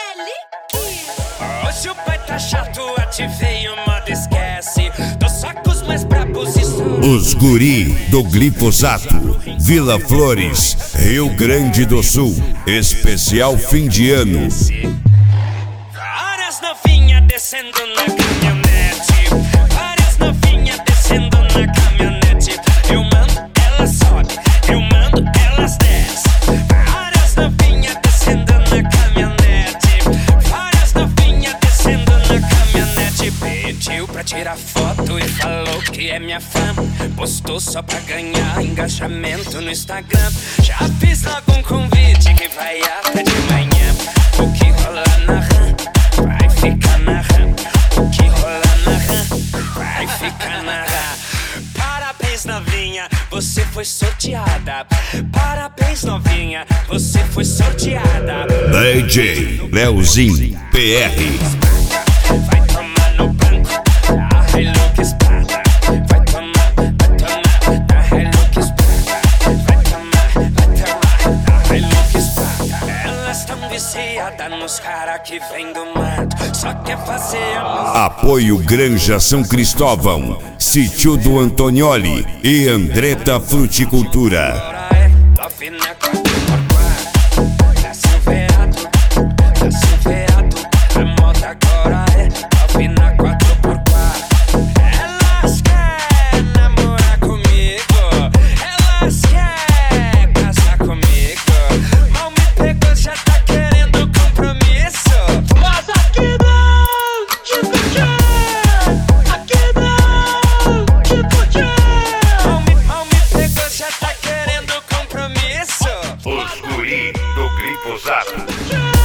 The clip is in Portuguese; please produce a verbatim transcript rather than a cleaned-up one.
Hoje o pai tá chato, ativei o modo esquece. Tô só com os mais brabos e são Os guri do glifosato, Vila Flores, Rio Grande do Sul. Especial fim de ano. várias novinhas descendo na caminhonete. Várias novinhas descendo na caminhonete. Eu mando, ela sobe. Eu mando, elas desce. Várias novinhas descendo na caminhonete. Várias novinhas descendo na caminhonete. Pediu pra tirar foto e falou que é minha fã. Postou só pra ganhar engajamento no Instagram. Já fiz logo um convite que vai até de manhã. O que rola na rã vai ficar na rã. O que rola na rã vai ficar na rã. Parabéns, novinha, você foi sorteada. Parabéns, novinha, você foi sorteada. D J Leozinho P R. Vai tomar no banco da Hilux Prata. Vai tomar, vai tomar da Hilux Prata. Vai tomar, vai tomar da Hilux Prata. Elas tão viciadas nos cara que vem do mato. Só quer fazer amor. Apoio Granja São Cristóvão, Sítio do Antonioli e Andretta Fruticultura. Agora é nove na quatro por quatro. Da Silveado, da Silveado. A moda agora é nove na quatro por quatro. Elas querem namorar comigo. Elas querem casar comigo. Mal me pegou, já tá querendo compromisso. Mas aqui não, tipo tchê. Aqui não, tipo tchê. Mal me, mal me pegou, já tá querendo compromisso. Os guri do glifosato. Tchê.